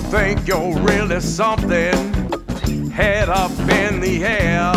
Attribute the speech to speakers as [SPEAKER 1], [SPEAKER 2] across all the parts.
[SPEAKER 1] think you're really something, head up in the air.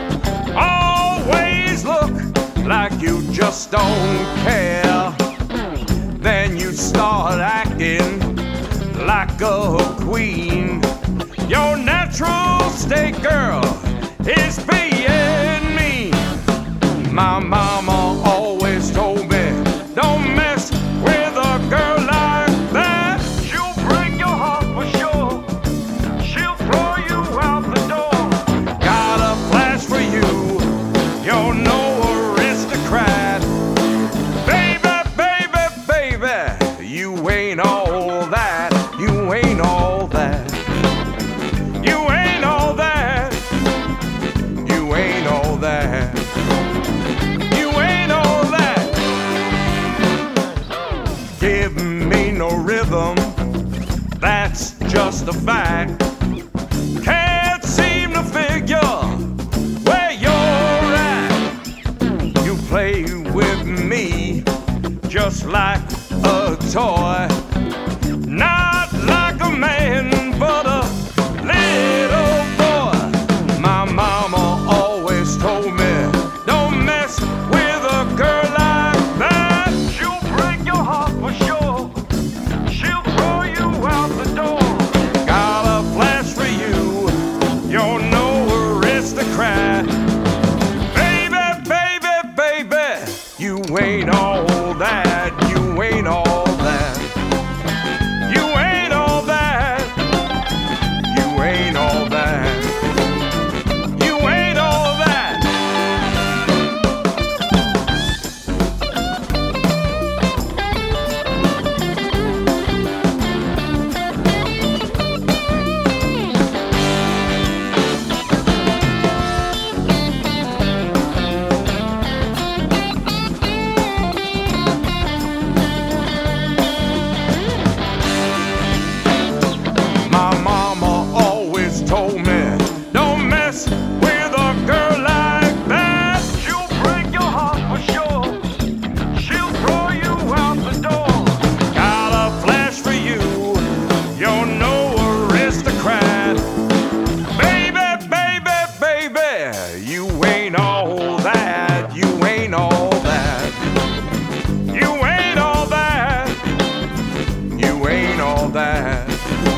[SPEAKER 1] Always look like you just don't care. Then you start acting like a queen. Your natural state, girl, is being mean. My mama always told me, don't mess with a girl like that. She'll break your heart for sure. She'll throw you out the door. Got a flash for you, you're no aristocrat. Baby, baby, baby, you ain't all that. You ain't all that. You ain't all that. You ain't all that. You ain't all that. Give me no rhythm, that's just a fact. Can't seem to figure where you're at. You play with me just like a toy, not like a man, but a little boy. My mama always told me, don't mess with a girl like that. She'll break your heart for sure. She'll throw you out the door. Got a flash for you, you're no aristocrat. Baby, baby, baby, you ain't all that. You ain't all that. You ain't all that. You ain't all that. You ain't all that. My mama always told me, don't mess with a girl like that. She'll break your heart for sure. She'll throw you out the door. Got a flash for you, you're no aristocrat. Baby, baby, baby, you ain't all that. You ain't all that. You ain't all that. You ain't all that.